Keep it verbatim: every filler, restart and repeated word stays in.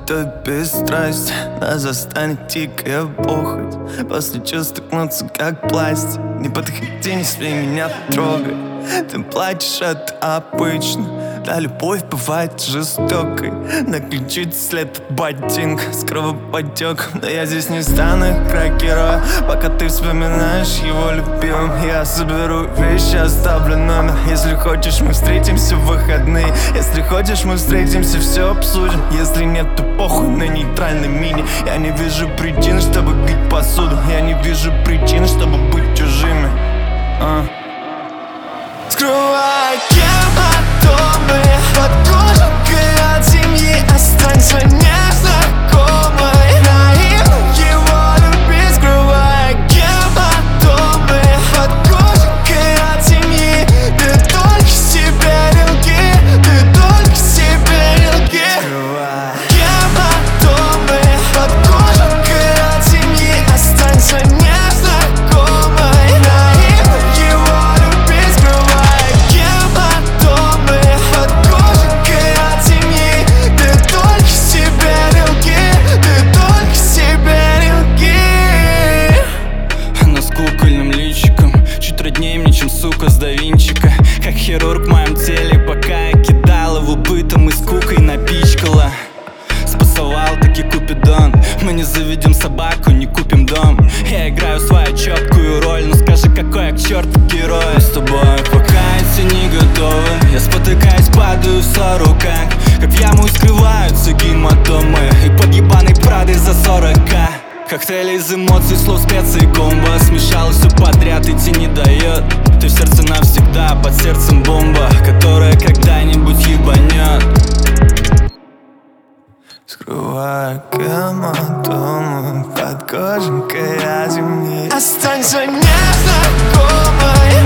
тут без страсти. Нас застанет дикая похоть. После чувств стыкнуться как пластик. Не подходи, не смей меня трогать. Ты плачешь, это обычно. Да, любовь бывает жестокой. Наключить след от ботинка с кровоподтеком. Да я здесь не стану играть героя, пока ты вспоминаешь его любимым. Я соберу вещи, оставлю номер. Если хочешь, мы встретимся в выходные. Если хочешь, мы встретимся, все обсудим. Если нет, то похуй на нейтральной мини. Я не вижу причин, чтобы бить посуду. Я не вижу причин, чтобы быть чужими. а. Скрывай гематомы под кожанкой от семьи. Останься незнакомой. Наивно его любить. Скрывай гематомы под кожанкой от семьи. Ты только себе лги, ты только себе лги. Скрывай гематомы под кожанкой от семьи. Останься незнакомой. Наивно его любить. Скрывай гематомы под кожанкой от семьи. Ты только себе лги, ты только себе лги. Она с кукольным личиком чуть роднее мне, чем сука с да Винчика. Как хирург в моем теле, пока я кидал его бытом и скукой напичкала. Спасовал таки Купидон. Мы не заведем собаку, не купим дом. Я играю свою четкую роль, ну скажи, какой я к черту герой. Мы с тобой пока эти не готовы. Я спотыкаюсь, падаю в сороках. Как в яму скрываются гематомы. И под ебаной Прадой за сорок ка. Коктейли из эмоций, слов, специй, комбо. Смешалось все подряд, идти не дает. Ты в сердце навсегда, под сердцем бомба, которая когда-нибудь ебанет. Скрывай гематомы под кожанкой от земли. Останься незнакомой.